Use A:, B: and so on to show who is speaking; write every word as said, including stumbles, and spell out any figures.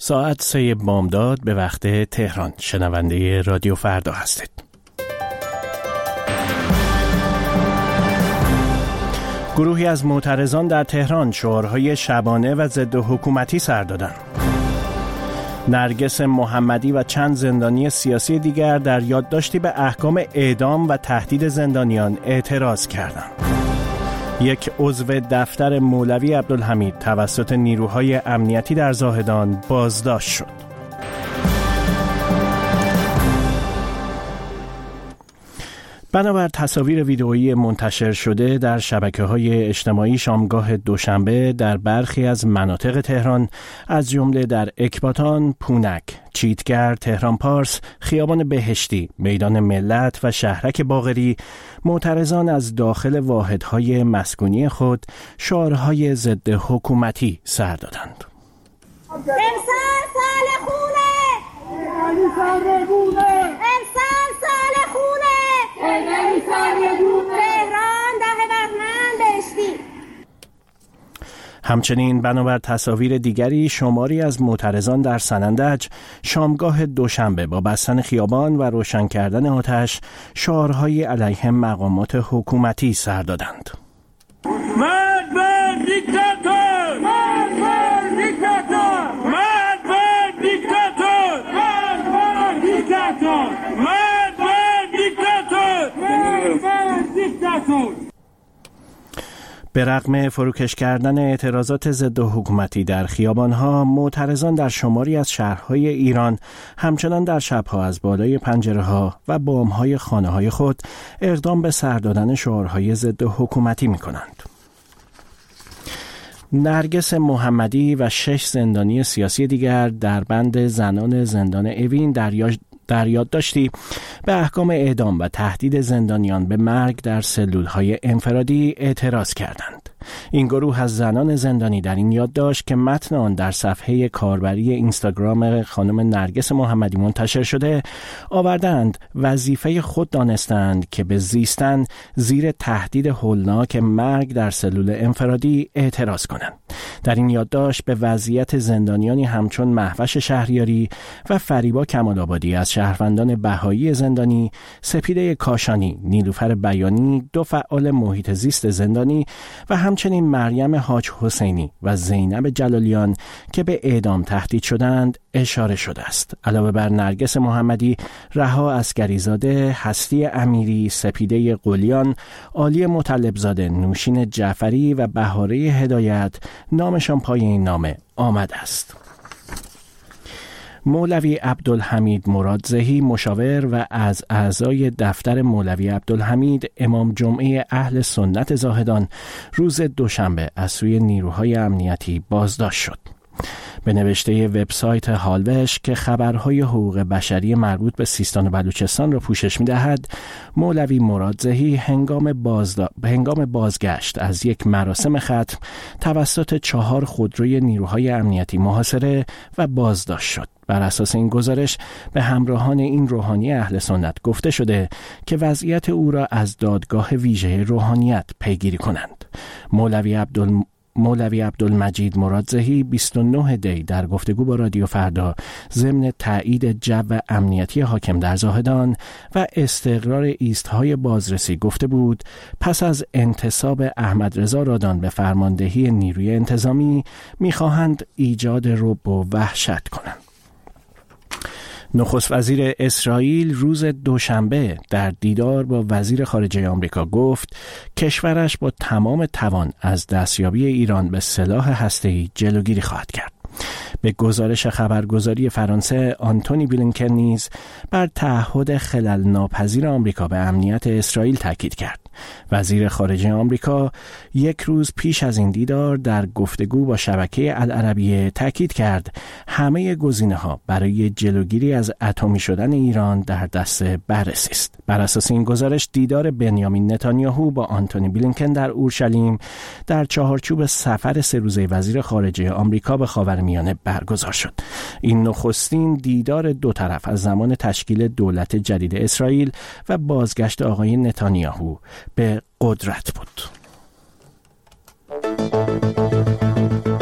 A: ساعت سه بامداد به وقت تهران. شنونده رادیو فردا هستید. گروهی از معترضان در تهران شعارهای شبانه و ضد حکومتی سر دادند. نرگس محمدی و چند زندانی سیاسی دیگر در یادداشتی به احکام اعدام و تهدید زندانیان اعتراض کردند. یک عضو دفتر مولوی عبدالحمید توسط نیروهای امنیتی در زاهدان بازداشت شد. بنابر تصاویر ویدئویی منتشر شده در شبکه‌های اجتماعی شامگاه دوشنبه در برخی از مناطق تهران از جمله در اکباتان، پونک، چیتگر، تهران پارس، خیابان بهشتی، میدان ملت و شهرک باقری، معترضان از داخل واحدهای مسکونی خود شعارهای ضد حکومتی سر دادند.
B: امسال سال خونه، امسال سال خونه، تهران ده بهمن بهشتی.
A: همچنین بنابر تصاویر دیگری شماری از معترضان در سنندج شامگاه دوشنبه با بستن خیابان و روشن کردن آتش شعارهای علیه مقامات حکومتی سر دادند.
C: مرد بر دیکتاتور! مرد بر دیکتاتور! مرد بر دیکتاتور! مرد بر دیکتاتور! مرد بر دیکتاتور! مرد بر دیکتاتور!
A: به رغم فروکش کردن اعتراضات ضد حکومتی در خیابانها، معترضان در شماری از شهرهای ایران همچنان در شبها از بالای پنجره‌ها و بام‌های خانه‌های خود اقدام به سر دادن شعارهای ضد حکومتی می‌کنند. نرگس محمدی و شش زندانی سیاسی دیگر در بند زنان زندان اوین در در یادداشتی به احکام اعدام و تهدید زندانیان به مرگ در سلول‌های انفرادی اعتراض کردند. این گروه از زنان زندانی در این یادداشت که متن آن در صفحه کاربری اینستاگرام خانم نرگس محمدی منتشر شده آوردند وظیفه خود دانستند که به زیستن زیر تهدید هولناک مرگ در سلول انفرادی اعتراض کنند. در این یادداشت به وضعیت زندانیانی همچون مهوش شهریاری و فریبا کمال‌آبادی از شهروندان بهایی زندانی، سپیده کاشانی، نیلوفر بیانی، دو فعال محیط زیست زندانی و همچنین مریم حاج حسینی و زینب جلالیان که به اعدام تهدید شدند اشاره شده است. علاوه بر نرگس محمدی، رها عسکریزاده، هستی امیری، سپیده قلیان، عالی مطلبزاده، نوشین جعفری و بهاره هدایت نامشان پای این نامه آمده است. مولوی عبدالحمید مرادزهی مشاور و از اعضای دفتر مولوی عبدالحمید امام جمعه اهل سنت زاهدان روز دوشنبه از سوی نیروهای امنیتی بازداشت شد. به نوشته وبسایت هالوش که خبرهای حقوق بشری مربوط به سیستان و بلوچستان را پوشش می‌دهد، مولوی مرادزهی هنگام بازدا... هنگام بازگشت از یک مراسم ختم توسط چهار خودروی نیروهای امنیتی محاصره و بازداشت شد. بر اساس این گزارش به همراهان این روحانی اهل سنت گفته شده که وضعیت او را از دادگاه ویژه روحانیت پیگیری کنند. مولوی عبدال مولوی عبدالمجید مرادزهی بیست و نه دی در گفتگو با رادیو فردا ضمن تایید جو امنیتی حاکم در زاهدان و استقرار ایستهای بازرسی گفته بود پس از انتصاب احمد رضا رادان به فرماندهی نیروی انتظامی می‌خواهند ایجاد رعب و وحشت کنند. نخست وزیر اسرائیل روز دوشنبه در دیدار با وزیر خارجه آمریکا گفت کشورش با تمام توان از دستیابی ایران به سلاح هسته‌ای جلوگیری خواهد کرد. به گزارش خبرگزاری فرانسه، آنتونی بلینکن نیز بر تعهد خلل ناپذیر آمریکا به امنیت اسرائیل تاکید کرد. وزیر خارجه آمریکا یک روز پیش از این دیدار در گفتگو با شبکه العربیه تاکید کرد همه گزینه‌ها برای جلوگیری از اتمی شدن ایران در دست بررسی است. بر اساس این گزارش دیدار بنیامین نتانیاهو با آنتونی بلینکن در اورشلیم در چهارچوب سفر سه روزه وزیر خارجه آمریکا به خاورمیانه برگزار شد. این نخستین دیدار دو طرف از زمان تشکیل دولت جدید اسرائیل و بازگشت آقای نتانیاهو به قدرت بود.